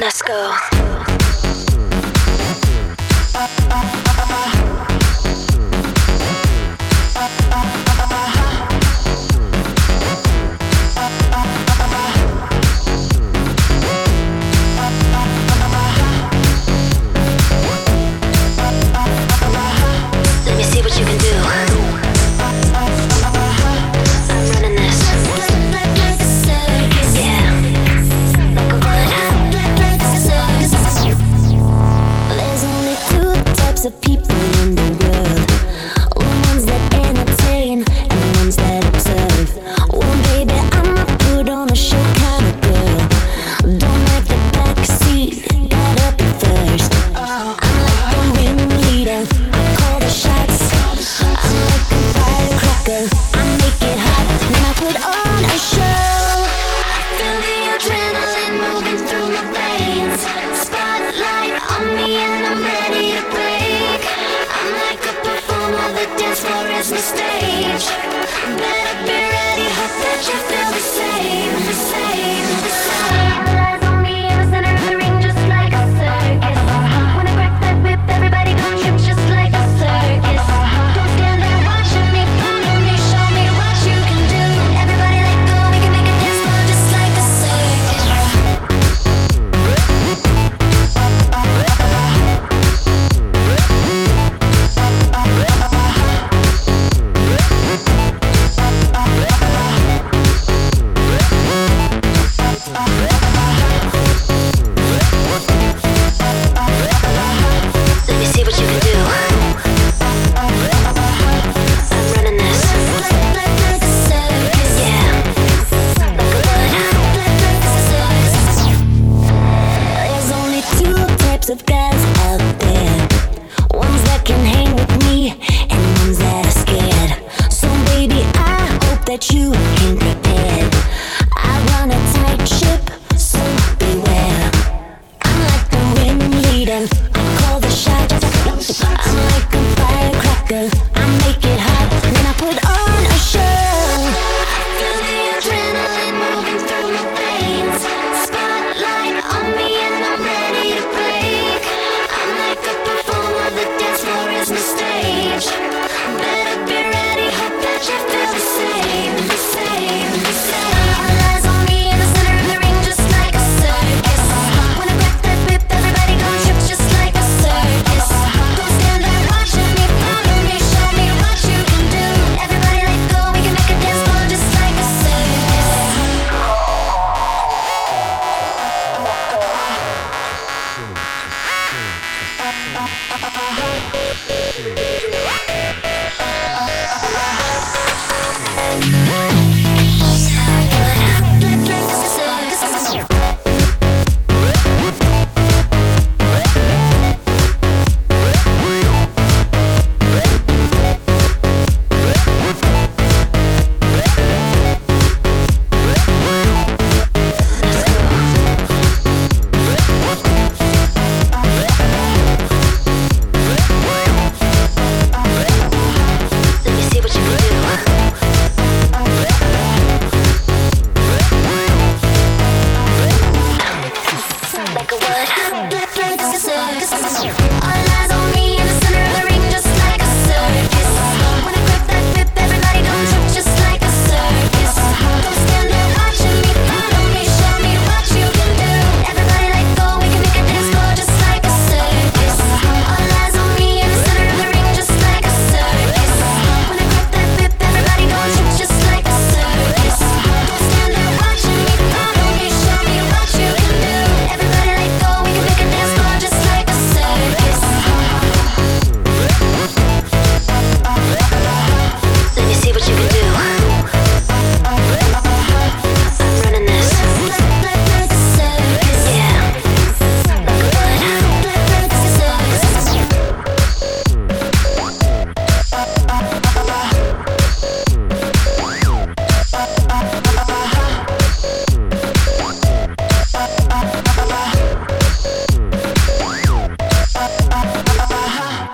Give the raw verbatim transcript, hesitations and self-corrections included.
Let's go. Let me see what you can do. I'm running this. Yeah. Like a what? There's only two types of people in the world. Ones that entertain and the ones that observe. Well, baby, I'm a put on a show kind of girl. Don't like the back seat, gotta be first. I'm like the ringleader, I call the shots. I'm like a firecracker, I make it hot. Then I put on a show. Feel the adrenaline moving through my veins. Spotlight on me and I'm ready to break. I'm like a performer, the dance floor is my stage. Better be ready, hope that you feel the same, the same.